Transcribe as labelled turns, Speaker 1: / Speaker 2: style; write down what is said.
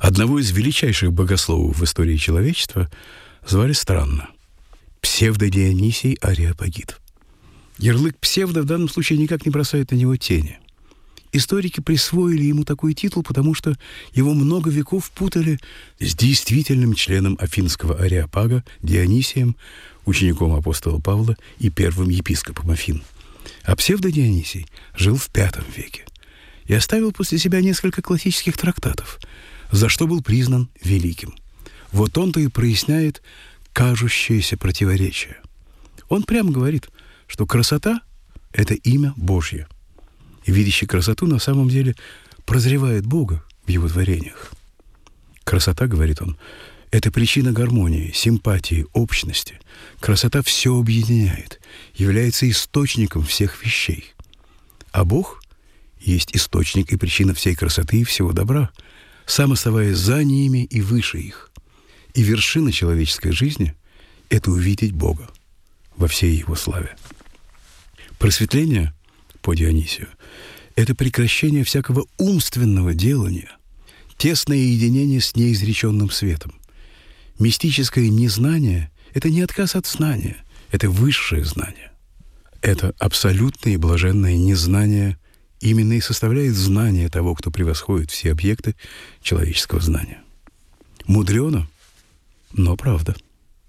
Speaker 1: Одного из величайших богословов в истории человечества звали странно — Псевдо-Дионисий Ареопагит. Ярлык «псевдо» в данном случае никак не бросает на него тени. Историки присвоили ему такой титул, потому что его много веков путали с действительным членом афинского ареопага Дионисием, учеником апостола Павла и первым епископом Афин. А псевдо-Дионисий жил в V веке и оставил после себя несколько классических трактатов, за что был признан великим. Вот он-то и проясняет кажущееся противоречие. Он прямо говорит, что красота — это имя Божье. И видящий красоту на самом деле прозревает Бога в его творениях. Красота, говорит он, это причина гармонии, симпатии, общности. Красота все объединяет, является источником всех вещей. А Бог есть источник и причина всей красоты и всего добра, сам оставаясь за ними и выше их. И вершина человеческой жизни — это увидеть Бога во всей его славе. Просветление по Дионисию — это прекращение всякого умственного делания, тесное единение с неизреченным светом. Мистическое незнание — это не отказ от знания, это высшее знание. Это абсолютное и блаженное незнание именно и составляет знание того, кто превосходит все объекты человеческого знания. Мудрено, но правда.